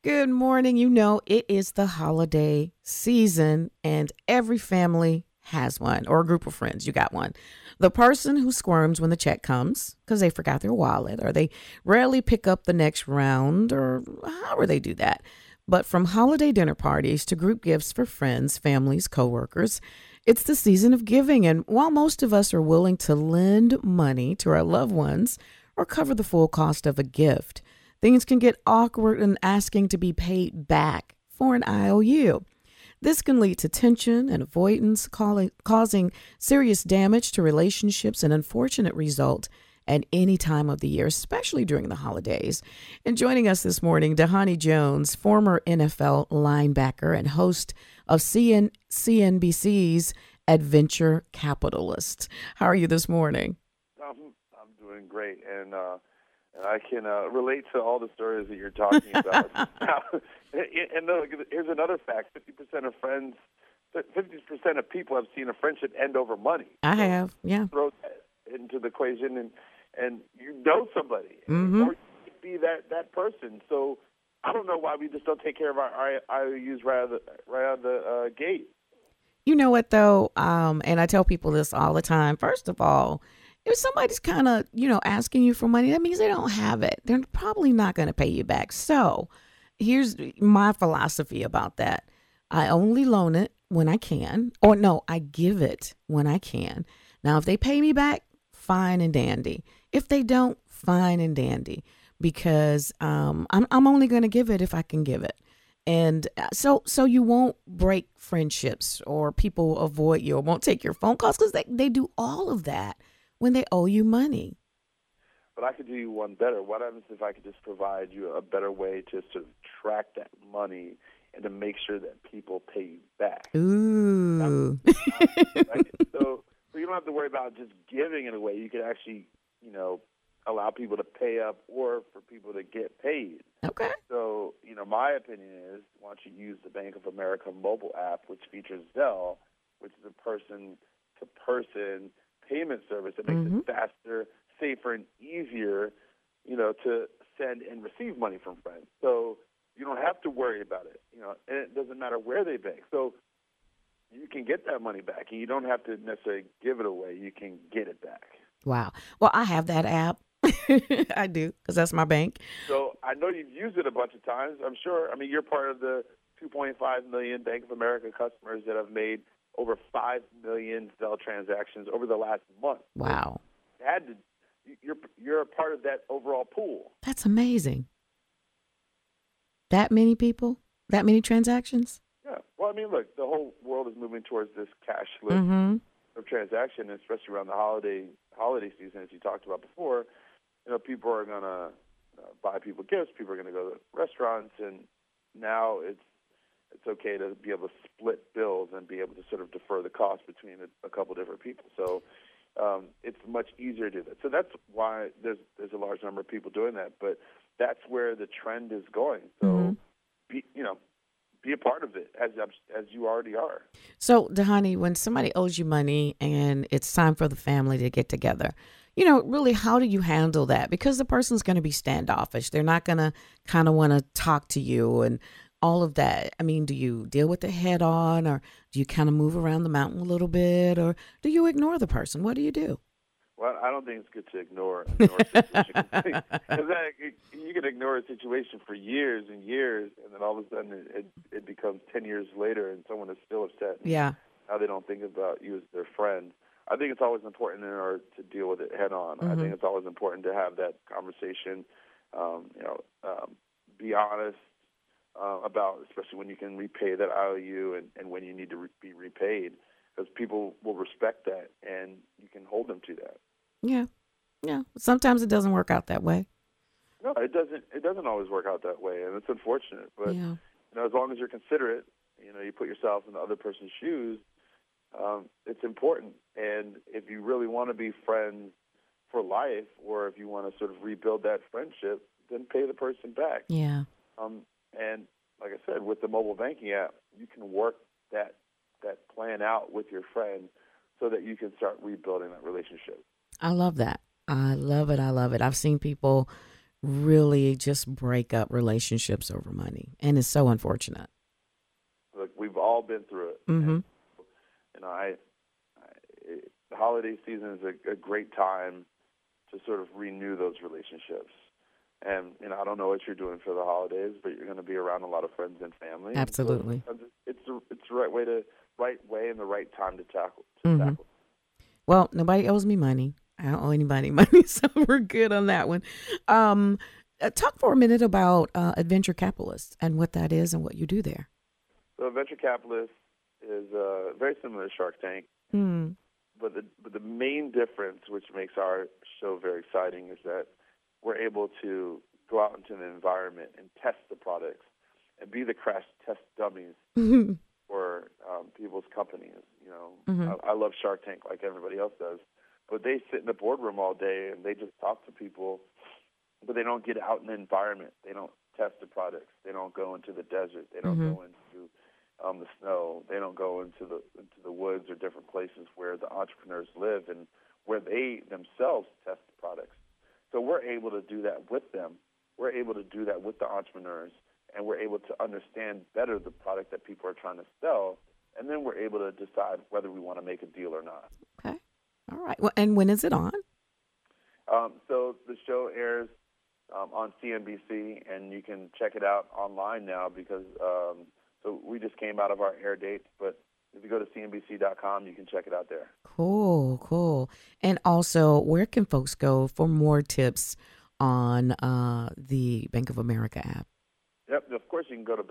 Good morning. You know, it is the holiday season, and every family has one, or a group of friends. You got one. The person who squirms when the check comes because they forgot their wallet, or they rarely pick up the next round, or however they do that. But from holiday dinner parties to group gifts for friends, families, coworkers, it's the season of giving. And while most of us are willing to lend money to our loved ones or cover the full cost of a gift, things can get awkward in asking to be paid back for an IOU. This can lead to tension and avoidance, causing serious damage to relationships, an unfortunate result at any time of the year, especially during the holidays. And joining us this morning, Dhani Jones, former NFL linebacker and host of CNBC's Adventure Capitalist. How are you this morning? I'm doing great, and I can relate to all the stories that you're talking about. And look, here's another fact: 50% of friends, 50% of people have seen a friendship end over money. I have, yeah. Throw that into the equation, and you know somebody, Mm-hmm. or you could be that person. So I don't know why we just don't take care of our IOUs right out of the gate. You know what, though? And I tell people this all the time. First of all, if somebody's kind of, asking you for money, that means they don't have it. They're probably not going to pay you back. So here's my philosophy about that. I only loan it when I can, or no, I give it when I can. Now, if they pay me back, fine and dandy. If they don't, fine and dandy, because I'm only going to give it if I can give it. And so you won't break friendships, or people avoid you, or won't take your phone calls, because they do all of that when they owe you money. But I could do you one better. What happens if I could just provide you a better way to sort of track that money and to make sure that people pay you back? Ooh. Right? So you don't have to worry about just giving it away. You could actually, allow people to pay up, or for people to get paid. Okay. So, my opinion is, why don't you use the Bank of America mobile app, which features Zelle, which is a person-to-person payment service that makes it faster, safer, and easier, to send and receive money from friends. So you don't have to worry about it, and it doesn't matter where they bank. So you can get that money back, and you don't have to necessarily give it away. You can get it back. Wow. Well, I have that app. I do, because that's my bank. So I know you've used it a bunch of times. I'm sure. I mean, you're part of the 2.5 million Bank of America customers that have made over 5 million Zelle transactions over the last month. Wow. You're a part of that overall pool. That's amazing. That many people? That many transactions? Yeah. Well, I mean, look, the whole world is moving towards this cashless of transaction, especially around the holiday season, as you talked about before. People are going to buy people gifts. People are going to go to restaurants, and now it's okay to be able to split bills and be able to sort of defer the cost between a couple different people. So it's much easier to do that. So that's why there's a large number of people doing that. But that's where the trend is going. So be a part of it as you already are. So, Dhani, when somebody owes you money and it's time for the family to get together, really, how do you handle that? Because the person's going to be standoffish. They're not going to kind of want to talk to you and all of that. I mean, do you deal with it head on, or do you kind of move around the mountain a little bit, or do you ignore the person? What do you do? Well, I don't think it's good to ignore a situation. Because you can ignore a situation for years and years, and then all of a sudden it becomes 10 years later, and someone is still upset. Yeah. Now they don't think about you as their friend. I think it's always important in order to deal with it head on. I think it's always important to have that conversation. Be honest about, especially when you can repay that IOU and when you need to be repaid, because people will respect that, and you can hold them to that. Yeah. Sometimes it doesn't work out that way. No, it doesn't. It doesn't always work out that way, and it's unfortunate. But as long as you're considerate, you put yourself in the other person's shoes. It's important. And if you really want to be friends for life, or if you want to sort of rebuild that friendship, then pay the person back. Yeah. And like I said, with the mobile banking app, you can work that plan out with your friend so that you can start rebuilding that relationship. I love that. I love it. I've seen people really just break up relationships over money. And it's so unfortunate. Look, we've all been through it. Mm-hmm. And, the holiday season is a great time to sort of renew those relationships. And, I don't know what you're doing for the holidays, but you're going to be around a lot of friends and family. Absolutely. And so it's the right way and the right time to tackle. Mm-hmm. Well, nobody owes me money. I don't owe anybody money, so we're good on that one. Talk for a minute about Adventure Capitalist and what that is and what you do there. So Venture Capitalist is very similar to Shark Tank. Mm. But the main difference, which makes our show very exciting, is that we're able to go out into the environment and test the products and be the crash test dummies for people's companies. I love Shark Tank like everybody else does, but they sit in the boardroom all day and they just talk to people, but they don't get out in the environment. They don't test the products. They don't go into the desert. They don't go into the snow. They don't go into the woods or different places where the entrepreneurs live and where they themselves test the products. So we're able to do that with them. We're able to do that with the entrepreneurs, and we're able to understand better the product that people are trying to sell, and then we're able to decide whether we want to make a deal or not. Okay. All right. Well, and when is it on? So the show airs on CNBC, and you can check it out online now because so we just came out of our air dates, but if you go to CNBC.com, you can check it out there. Cool. And also, where can folks go for more tips on the Bank of America app? Yep. Of course, you can go to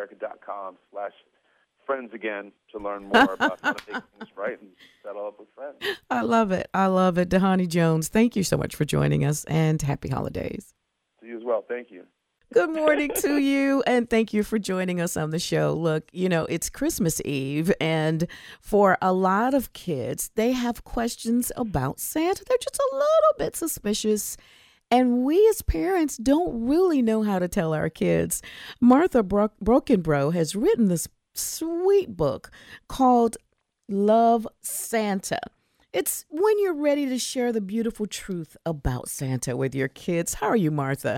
bankofamerica.com/friends again to learn more about how to make things right and settle up with friends. I love it. Dhani Jones, thank you so much for joining us, and happy holidays. To you as well. Thank you. Good morning to you, and thank you for joining us on the show. Look, it's Christmas Eve, and for a lot of kids, they have questions about Santa. They're just a little bit suspicious, and we as parents don't really know how to tell our kids. Martha Brokenbrough has written this sweet book called Love Santa. It's when you're ready to share the beautiful truth about Santa with your kids. How are you, Martha?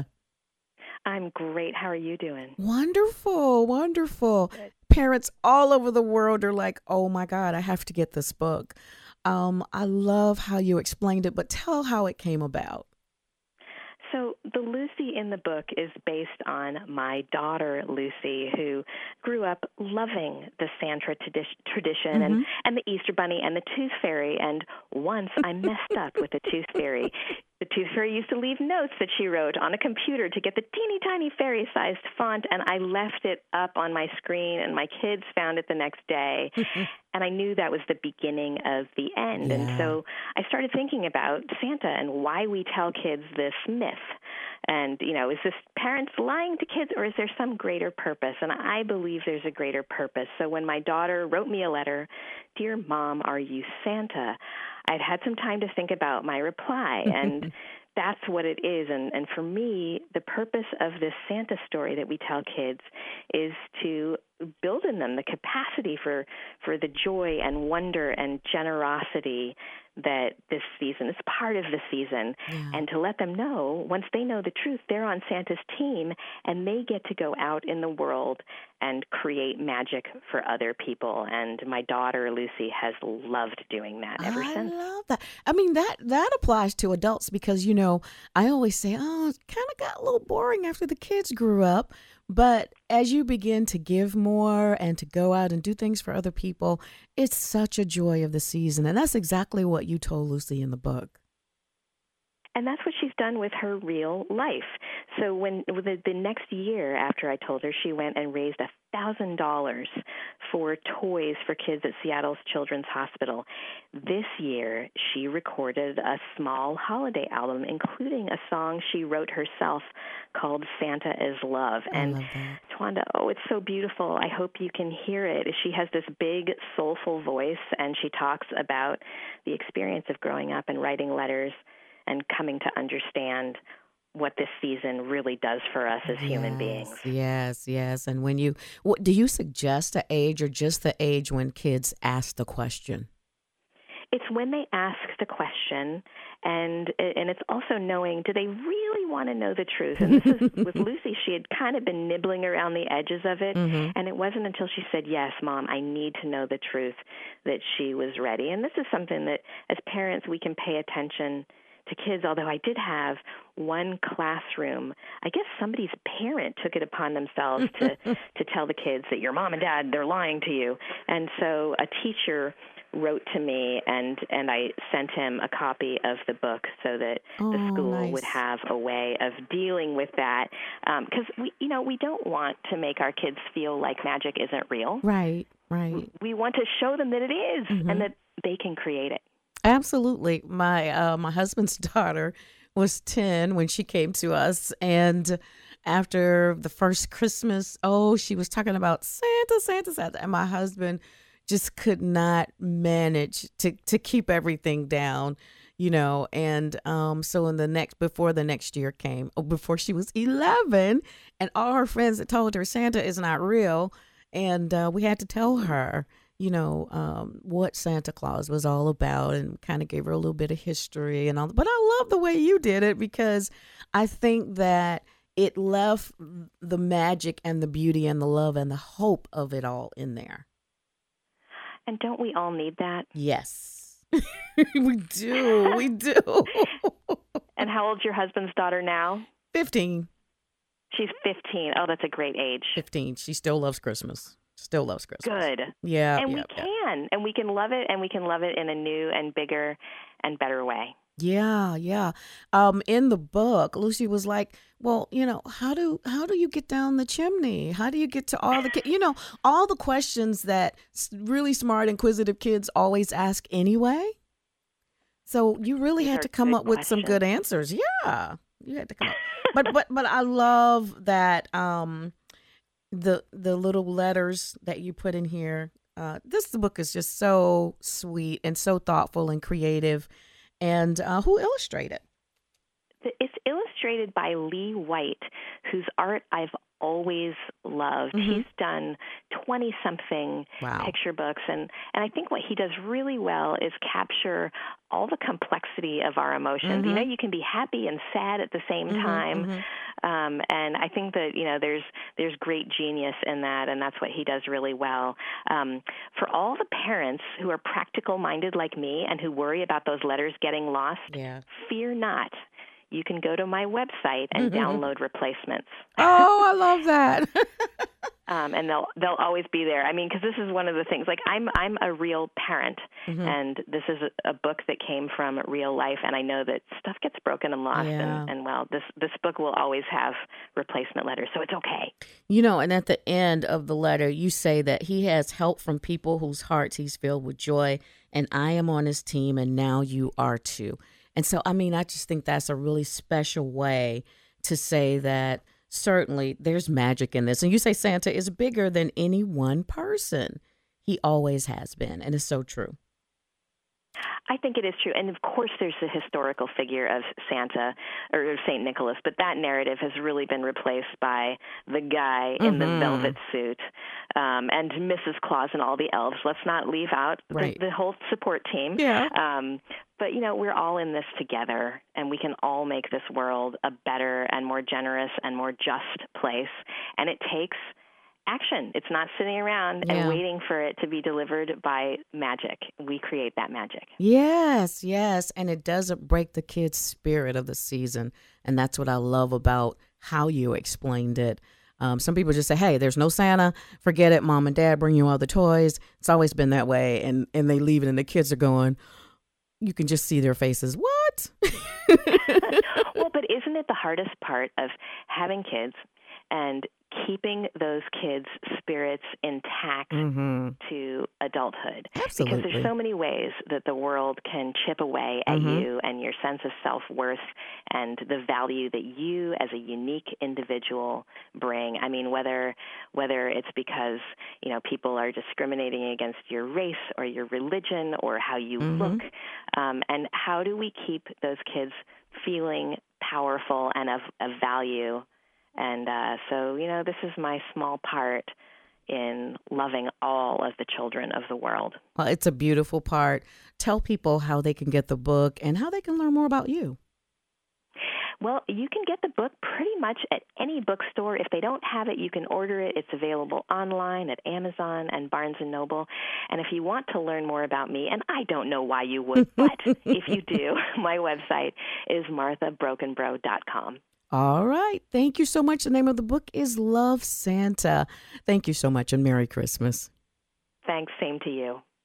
I'm great. How are you doing? Wonderful. Good. Parents all over the world are like, oh my God, I have to get this book. I love how you explained it, but tell how it came about. So the Lucy in the book is based on my daughter, Lucy, who grew up loving the Santa tradition and the Easter Bunny and the Tooth Fairy. And once I messed up with the Tooth Fairy. The Tooth Fairy used to leave notes that she wrote on a computer to get the teeny tiny fairy-sized font, and I left it up on my screen, and my kids found it the next day. And I knew that was the beginning of the end. Yeah. And so I started thinking about Santa and why we tell kids this myth. And, is this parents lying to kids, or is there some greater purpose? And I believe there's a greater purpose. So when my daughter wrote me a letter, "Dear Mom, are you Santa?" I'd had some time to think about my reply, and that's what it is. And for me, the purpose of this Santa story that we tell kids is to build in them the capacity for the joy and wonder and generosity that this season is part of the season, and to let them know, once they know the truth, they're on Santa's team, and they get to go out in the world and create magic for other people. And my daughter, Lucy, has loved doing that ever since. I love that. I mean, that applies to adults because, I always say, oh, it kind of got a little boring after the kids grew up. But as you begin to give more and to go out and do things for other people, it's such a joy of the season. And that's exactly what you told Lucy in the book. And that's what she's done with her real life. So when the next year after I told her, she went and raised $1,000 for toys for kids at Seattle's Children's Hospital. This year, she recorded a small holiday album, including a song she wrote herself called Santa is Love. And Twanda, it's so beautiful. I hope you can hear it. She has this big, soulful voice, and she talks about the experience of growing up and writing letters and coming to understand what this season really does for us as human beings. Yes. And do you suggest an age or just the age when kids ask the question? It's when they ask the question, and it's also knowing, do they really want to know the truth? And this is with Lucy. She had kind of been nibbling around the edges of it, and it wasn't until she said, yes, Mom, I need to know the truth, that she was ready. And this is something that as parents we can pay attention to kids, although I did have one classroom, I guess somebody's parent took it upon themselves to tell the kids that your mom and dad, they're lying to you. And so a teacher wrote to me, and I sent him a copy of the book so that the school would have a way of dealing with that. Because we don't want to make our kids feel like magic isn't real. Right. We want to show them that it is, and that they can create it. Absolutely. My husband's daughter was 10 when she came to us, and after the first Christmas, she was talking about Santa, and my husband just could not manage to keep everything down, and so before the next year came, before she was 11, and all her friends had told her Santa is not real, and we had to tell her what Santa Claus was all about, and kind of gave her a little bit of history and all. But I love the way you did it, because I think that it left the magic and the beauty and the love and the hope of it all in there. And don't we all need that? Yes, we do. We do. And how old's your husband's daughter now? 15. She's 15. Oh, that's a great age. 15. She still loves Christmas. Still loves Christmas. Good. Yeah. And we can. And we can love it, and we can love it in a new and bigger and better way. Yeah. In the book, Lucy was like, well, how do you get down the chimney? How do you get to all the, all the questions that really smart, inquisitive kids always ask anyway. So you really had to come up with some good answers. Yeah, you had to come up. But I love that the little letters that you put in here. This book is just so sweet and so thoughtful and creative. And who illustrated? It's illustrated by Lee White, whose art I've always loved. He's done 20-something picture books, and I think what he does really well is capture all the complexity of our emotions. You can be happy and sad at the same time, and I think that there's great genius in that, and that's what he does really well. For all the parents who are practical-minded like me and who worry about those letters getting lost, fear not. You can go to my website and download replacements. Oh, I love that. And they'll always be there. I mean, because this is one of the things. Like I'm a real parent, and this is a book that came from real life. And I know that stuff gets broken and lost. And this book will always have replacement letters, so it's okay. And at the end of the letter, you say that he has help from people whose hearts he's filled with joy, and I am on his team, and now you are too. And so, I just think that's a really special way to say that certainly there's magic in this. And you say Santa is bigger than any one person. He always has been, and it's so true. I think it is true. And, of course, there's the historical figure of Santa or St. Nicholas, but that narrative has really been replaced by the guy in the velvet suit and Mrs. Claus and all the elves. Let's not leave out the whole support team. Yeah. But, we're all in this together, and we can all make this world a better and more generous and more just place. And it takes action. It's not sitting around and waiting for it to be delivered by magic. We create that magic. Yes. And it doesn't break the kids' spirit of the season. And that's what I love about how you explained it. Some people just say, hey, there's no Santa. Forget it. Mom and Dad bring you all the toys. It's always been that way. And they leave it, and the kids are going, you can just see their faces. What? Well, but isn't it the hardest part of having kids and keeping those kids' spirits intact to adulthood? Absolutely. Because there's so many ways that the world can chip away at you and your sense of self-worth and the value that you as a unique individual bring. I mean, whether it's because, people are discriminating against your race or your religion or how you look, and how do we keep those kids feeling powerful and of value? And so, this is my small part in loving all of the children of the world. Well, it's a beautiful part. Tell people how they can get the book and how they can learn more about you. Well, you can get the book pretty much at any bookstore. If they don't have it, you can order it. It's available online at Amazon and Barnes & Noble. And if you want to learn more about me, and I don't know why you would, but if you do, my website is marthabrokenbrow.com. All right. Thank you so much. The name of the book is Love Santa. Thank you so much and Merry Christmas. Thanks. Same to you.